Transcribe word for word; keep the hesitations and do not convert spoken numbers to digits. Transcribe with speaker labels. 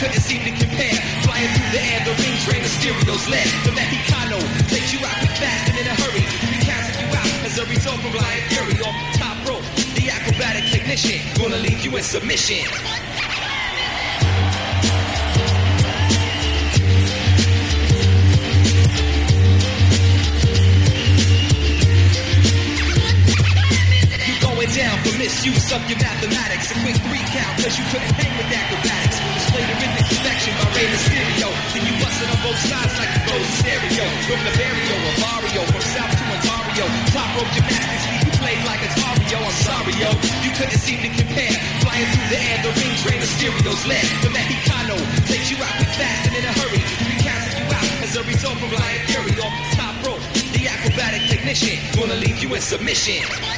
Speaker 1: couldn't seem to compare. Flying through the air, the rings rain, the stereos lit. The Mexicano makes you rock quick, fast, and in a hurry. We counted you out as a result from Blind Fury off the top rope. The acrobatic technician gonna leave you in submission. Down for misuse of your mathematics. A quick three count, cause you couldn't hang with acrobatics. Display the rhythmic perfection by Rey Mysterio. Then you busted on both sides like a gold stereo. From the barrio or barrio, from South to Ontario. Top rope gymnastics, leave you played like it's Mario. I'm sorry, yo, you couldn't seem to compare. Flying through the air, the rings rain, the stereos lit. The Mexicano takes you out quick, fast, and in a hurry. We counted you out as a result from Blind Fury off the top rope. The acrobatic technician gonna leave you in submission.